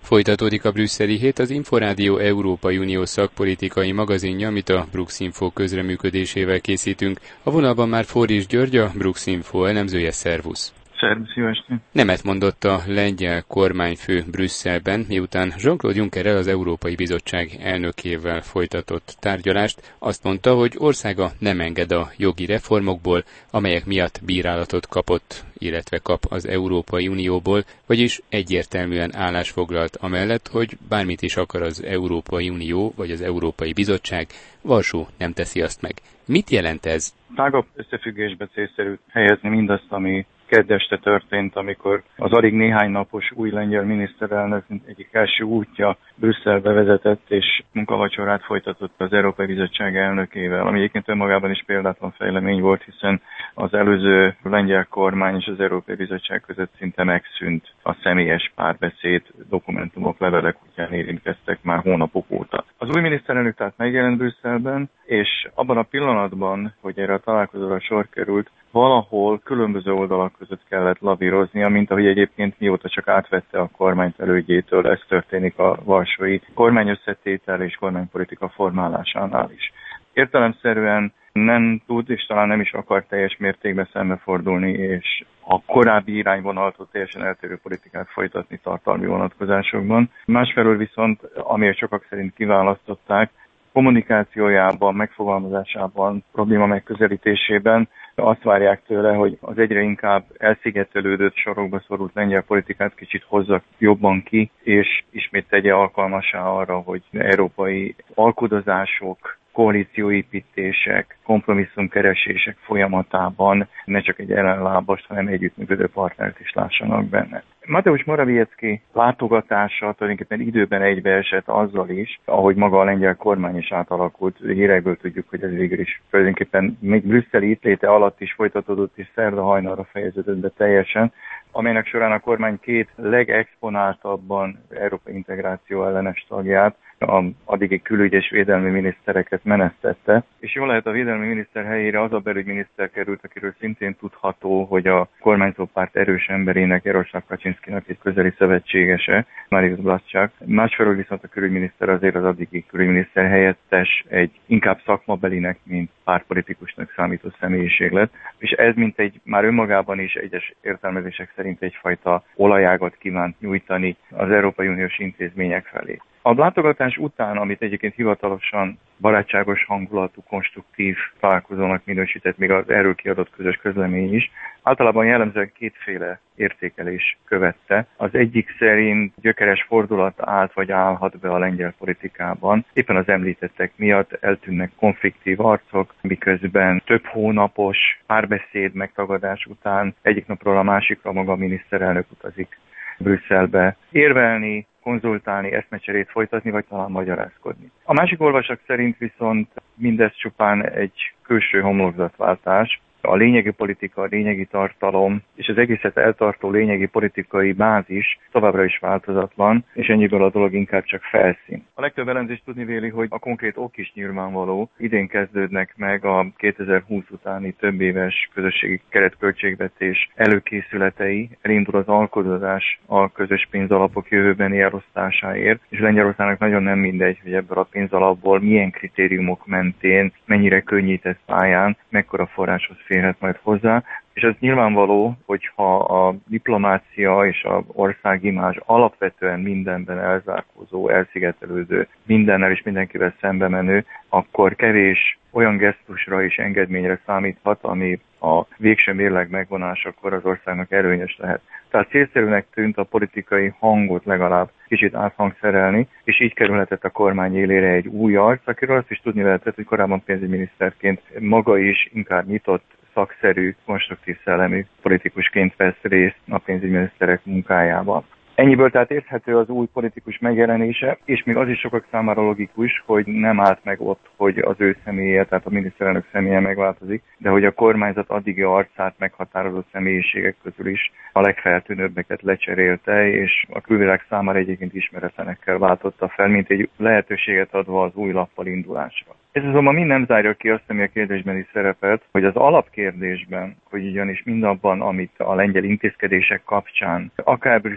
Folytatódik a brüsszeli hét, az Inforádió Európai Unió szakpolitikai magazinja, amit a Bruxinfo közreműködésével készítünk. A vonalban már Forris György, a Bruxinfo elemzője. Szervusz! Szervusz, jó estét! Nemet mondott a lengyel kormányfő Brüsszelben, miután Jean-Claude Junckerrel, az Európai Bizottság elnökével folytatott tárgyalást. Azt mondta, hogy országa nem enged a jogi reformokból, amelyek miatt bírálatot kapott, illetve kap az Európai Unióból, vagyis egyértelműen állásfoglalt amellett, hogy bármit is akar az Európai Unió vagy az Európai Bizottság, Varsó nem teszi azt meg. Mit jelent ez? Tágabb összefüggésbe célszerű helyezni mindazt, ami kedd este történt, amikor az alig néhány napos új lengyel miniszterelnök egyik első útja Brüsszelbe vezetett, és munkavacsorát folytatott az Európai Bizottság elnökével, ami egyébként önmagában is példátlan fejlemény volt, hiszen az előző lengyel kormány és az Európai Bizottság között szinte megszűnt a személyes párbeszéd, dokumentumok, levelek útján érintkeztek már hónapok óta. Az új miniszterelnök tehát megjelent Brüsszelben, és abban a pillanatban, hogy erre a találkozóra sor került, valahol különböző oldalak között kellett lavíroznia, mint ahogy egyébként mióta csak átvette a kormányt elődjétől, ez történik a varsói kormányösszetétel és kormánypolitika formálásánál is. Értelemszerűen nem tud, és talán nem is akar teljes mértékben szembefordulni, és a korábbi irányvonaltól teljesen eltérő politikát folytatni tartalmi vonatkozásokban. Másfelől viszont, amiért sokak szerint kiválasztották, kommunikációjában, megfogalmazásában, probléma megközelítésében azt várják tőle, hogy az egyre inkább elszigetelődött, sorokba szorult lengyel politikát kicsit hozza jobban ki, és ismét tegye alkalmassá arra, hogy európai alkudozások, koalícióépítések, kompromisszumkeresések folyamatában ne csak egy ellenlábast, hanem együttműködő partnert is lássanak benne. Mateusz Morawiecki látogatása tulajdonképpen időben egybeesett azzal is, ahogy maga a lengyel kormány is átalakult. Hírekből tudjuk, hogy ez végül is tulajdonképpen még brüsszeli itt léte alatt is folytatódott, és szerda hajnalra fejeződött be teljesen, amelynek során a kormány két legexponáltabban európai integráció ellenes tagját, a addigi külügy- és védelmi minisztereket menesztette, és jól lehet a védelmi miniszter helyére az a belügyminiszter került, akiről szintén tudható, hogy a kormányzó párt erős emberének, Jaroszláv Kaczynszkinak egy közeli szövetségese, Mariusz Blaszczák. Másfelől viszont a külügyminiszter azért az addigi külügyminiszter helyettes egy inkább szakmabelinek, mint pártpolitikusnak számító személyiség lett, és ez mint egy már önmagában is egyes értelmezések szerint egyfajta olajágat kívánt nyújtani az Európai Uniós intézmények felé. A látogatás után, amit egyébként hivatalosan barátságos hangulatú, konstruktív találkozónak minősített még az erről kiadott közös közlemény is, általában jellemzően kétféle értékelés követte. Az egyik szerint gyökeres fordulat állt vagy állhat be a lengyel politikában. Éppen az említettek miatt eltűnnek konfliktív arcok, miközben több hónapos párbeszéd megtagadás után egyik napról a másikra maga a miniszterelnök utazik Brüsszelbe érvelni, konzultálni, eszmecserét folytatni, vagy talán magyarázkodni. A másik olvasat szerint viszont mindez csupán egy külső homlokzatváltás, a lényegi politika, a lényegi tartalom és az egészet eltartó lényegi politikai bázis továbbra is változatlan, és ennyiből a dolog inkább csak felszín. A legtöbb elemzés tudni véli, hogy a konkrét ok is nyilvánvaló. Idén kezdődnek meg a 2020 utáni többéves közösségi keretköltségvetés előkészületei, elindul az alkudozás a közös pénzalapok jövőbeni elosztásáért, és Lengyelországnak nagyon nem mindegy, hogy ebből a pénzalapból milyen kritériumok mentén, mennyire könnyített pályán, mekkora forráshoz férhet majd hozzá, és ez nyilvánvaló, hogyha a diplomácia és az országimázs alapvetően mindenben elzárkózó, elszigetelődő, mindennel és mindenkivel szembe menő, akkor kevés olyan gesztusra és engedményre számíthat, ami a végső mérleg megvonásakor az országnak előnyös lehet. Tehát célszerűnek tűnt a politikai hangot legalább kicsit áthangszerelni, és így kerülhetett a kormány élére egy új arc, akiről azt is tudni lehetett, hogy korábban pénzügyminiszterként maga is inkább nyitott, szakszerű, konstruktív szellemű politikusként vesz részt a pénzügyminiszterek munkájában. Ennyiből tehát érthető az új politikus megjelenése, és még az is sokak számára logikus, hogy nem állt meg ott, hogy az ő személye, tehát a miniszterelnök személye megváltozik, de hogy a kormányzat addigi arcát meghatározó személyiségek közül is a legfeltűnőbbeket lecserélte, és a külvilág számára egyébként ismeretlenekkel váltotta fel, mint egy lehetőséget adva az új lappal indulásra. Ez azonban mind nem zárja ki azt, ami a kérdésben is szerepelt, hogy az alapkérdésben, hogy ugyanis mindabban, amit a lengyel intézkedések kapcsán, akár Brüsszelben,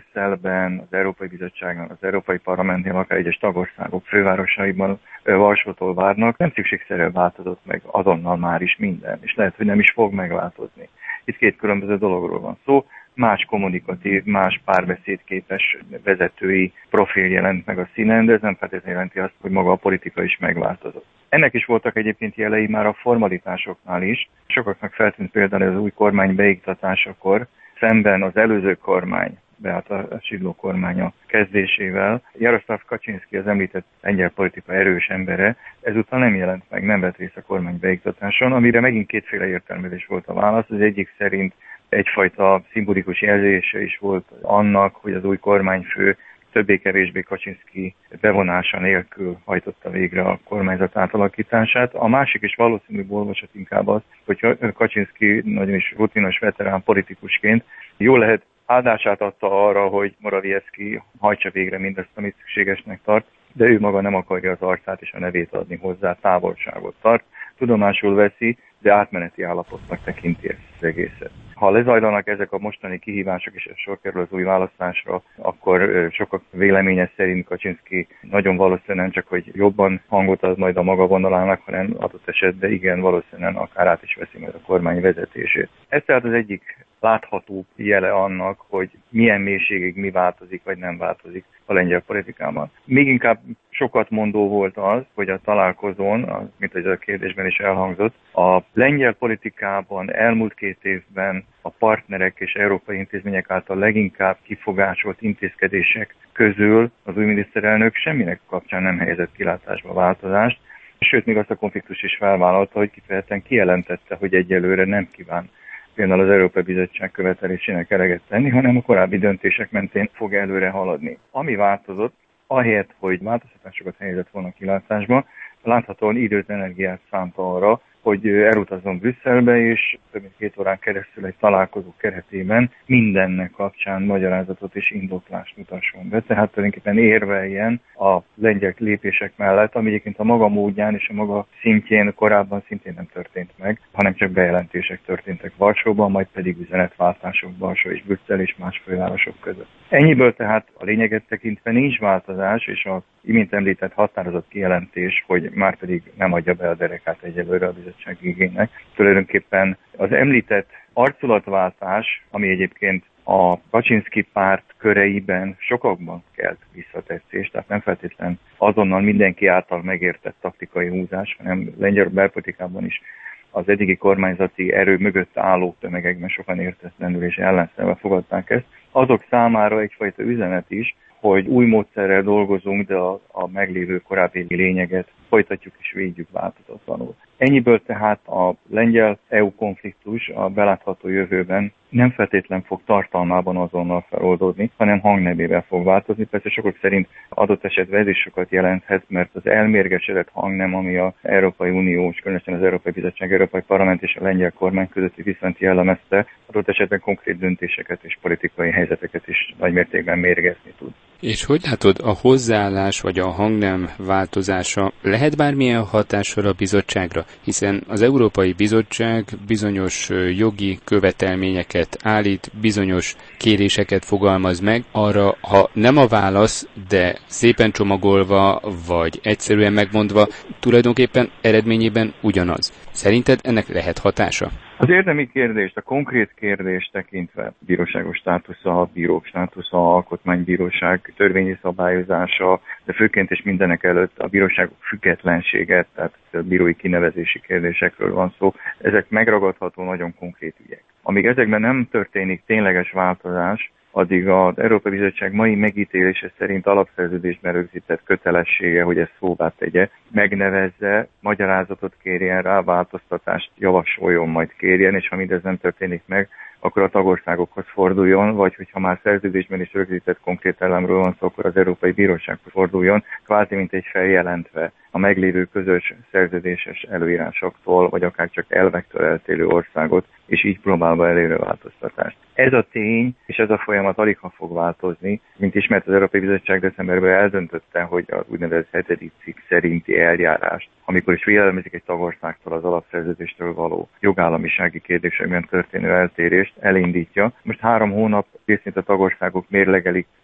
Brüsszelben, az Európai Bizottságban, az Európai Parlamentnél, akár egyes tagországok fővárosaiban Varsótól várnak, nem szükségszerűen változott meg azonnal már is minden, és lehet, hogy nem is fog megváltozni. Itt két különböző dologról van szó, más kommunikatív, más párbeszédképes vezetői profil jelent meg a színen, de ez nem feltétlenül jelenti azt, hogy maga a politika is megváltozott. Ennek is voltak egyébként jelei már a formalitásoknál is. Sokaknak feltűnt például az új kormány beiktatásakor, szemben az előző kormány, Beata a Szidló kormánya kezdésével. Jaroszláv Kaczynszki, az említett lengyel politika erős embere, ezúttal nem jelent meg, nem vett részt a kormány beiktatáson, amire megint kétféle értelmezés volt a válasz. Az egyik szerint egyfajta szimbolikus jelzése is volt annak, hogy az új kormányfő többé-kevésbé Kaczynszki bevonása nélkül hajtotta végre a kormányzat átalakítását. A másik is valószínűleg olvasat inkább az, hogy Kaczynszki nagyon is rutinos veterán politikusként jól lehet áldását adta arra, hogy Morawiecki hajtsa végre mindazt, amit szükségesnek tart, de ő maga nem akarja az arcát és a nevét adni hozzá, távolságot tart, tudomásul veszi, de átmeneti állapotnak tekinti ezt az egészet. Ha lezajlanak ezek a mostani kihívások, és sor kerül az új választásra, akkor sokak véleménye szerint Kaczynszki nagyon valószínűleg nem csak, hogy jobban hangot ad majd a maga vonalának, hanem adott esetben igen, valószínűleg akár át is veszi majd a kormány vezetését. Ez tehát az egyik látható jele annak, hogy milyen mélységig mi változik, vagy nem változik a lengyel politikában. Még inkább sokat mondó volt az, hogy a találkozón, mint hogy a kérdésben is elhangzott, a lengyel politikában elmúlt 2 évben a partnerek és európai intézmények által leginkább kifogásolt intézkedések közül az új miniszterelnök semminek kapcsán nem helyezett kilátásba változást, sőt, még azt a konfliktus is felvállalta, hogy kifejezetten kijelentette, hogy egyelőre nem kíván például az Európai Bizottság követelésének eleget tenni, hanem a korábbi döntések mentén fog előre haladni. Ami változott, ahelyett, hogy változtatásokat helyezett volna kilátásba, láthatóan időt, energiát szánta arra, hogy elutazzon Brüsszelbe, és több mint 2 órán keresztül egy találkozó keretében mindennek kapcsán magyarázatot és indoklást mutasson be. Tehát tulajdonképpen érveljen a lengyel lépések mellett, ami egyébként a maga módján és a maga szintjén korábban szintén nem történt meg, hanem csak bejelentések történtek Varsóban, majd pedig üzenetváltások Varsó és Brüsszel és más fővárosok között. Ennyiből tehát a lényeget tekintve nincs változás, és a imént említett határozott kijelentés, hogy már pedig nem adja be a derekát egyelőre a bizottság igénynek. Tulajdonképpen az említett arculatváltás, ami egyébként a Kaczynszki párt köreiben sokakban kelt visszatetszést, tehát nem feltétlen azonnal mindenki által megértett taktikai húzás, hanem lengyel belpolitikában is az eddigi kormányzati erő mögött álló tömegekben sokan értetlenül és ellenszenve fogadták ezt. Azok számára egyfajta üzenet is, hogy új módszerrel dolgozunk, de a meglévő korábbi lényeget folytatjuk és védjük változatlanul. Ennyiből tehát a lengyel-EU konfliktus a belátható jövőben nem feltétlen fog tartalmában azonnal feloldódni, hanem hangnevével fog változni. Persze sokak szerint adott esetben ez is sokat jelenthet, mert az elmérgesedett hangnem, ami az Európai Unió, és különösen az Európai Bizottság, Európai Parlament és a lengyel kormány közötti viszonyt jellemezte, adott esetben konkrét döntéseket és politikai helyzeteket is nagymértékben mérgezni tud. És hogy látod, a hozzáállás vagy a hangnem változása lehet bármilyen hatással a bizottságra? Hiszen az Európai Bizottság bizonyos jogi követelményeket állít, bizonyos kéréseket fogalmaz meg, arra, ha nem a válasz, de szépen csomagolva, vagy egyszerűen megmondva, tulajdonképpen eredményében ugyanaz. Szerinted ennek lehet hatása? Az érdemi kérdést, a konkrét kérdést tekintve bíróságos státusza, bírók státusza, alkotmánybíróság törvényi szabályozása, de főként és mindenek előtt a bíróságok függetlensége, tehát a bírói kinevezési kérdésekről van szó, ezek megragadható nagyon konkrét ügyek. Amíg ezekben nem történik tényleges változás, addig az Európai Bizottság mai megítélése szerint alapszerződésben rögzített kötelessége, hogy ezt szóvá tegye, megnevezze, magyarázatot kérjen rá, változtatást javasoljon, majd kérjen, és ha mindez nem történik meg, akkor a tagországokhoz forduljon, vagy hogyha már szerződésben is rögzített konkrét elemről van szó, akkor az Európai Bírósághoz forduljon, kvázi mint egy feljelentve a meglévő közös szerződéses előírásoktól, vagy akár csak elvektől eltérő országot, és így próbálva elérő változtatást. Ez a tény, és ez a folyamat aligha fog változni, mint ismert az Európai Bizottság decemberben eldöntötte, hogy az úgynevezett 7. cikk szerinti eljárást, amikor is vélemezik egy tagországtól az alapszerződéstől való jogállamisági kérdésekben történő eltérést, elindítja. Most 3 hónap részint a tagországok mérlegelik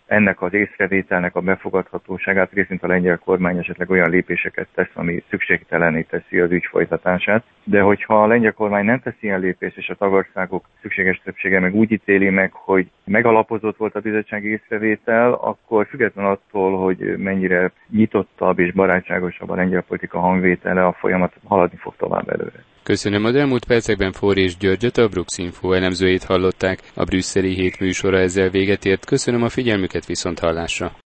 ennek az észrevételnek a befogadhatóságát, részint a lengyel kormány esetleg olyan lépéseket tesz, ami szükségtelenné teszi az ügy folytatását. De hogyha a lengyel kormány nem tesz ilyen lépést, és a tagországok szükséges többsége meg úgy ítéli meg, hogy megalapozott volt a bizottsági észrevétel, akkor független attól, hogy mennyire nyitottabb és barátságosabb a lengyel politika hangvétele, a folyamat haladni fog tovább előre. Köszönöm, az elmúlt percekben Forrás Györgyöt, a Brux-Info elemzőjét hallották. A brüsszeli hét műsora ezzel véget ért. Köszönöm a figyelmüket, viszonthallásra.